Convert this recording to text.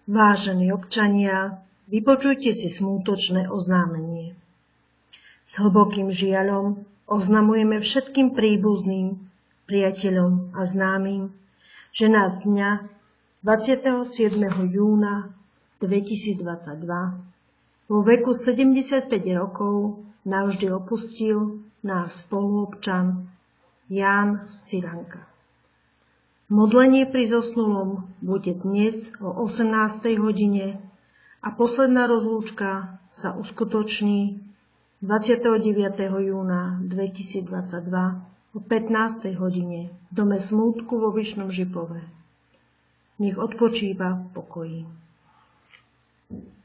Vážení občania, vypočujte si smútočné oznámenie. S hlbokým žiaľom oznamujeme všetkým príbuzným, priateľom a známym, že nás dňa 27. júna 2022 vo veku 75 rokov navždy opustil náš spoluobčan Ján z Ciranka. Modlenie pri zosnulom bude dnes o 18. hodine a posledná rozlúčka sa uskutoční 29. júna 2022 o 15. hodine v dome smútku vo Vyšnom Žipove. Nech odpočíva v pokoji.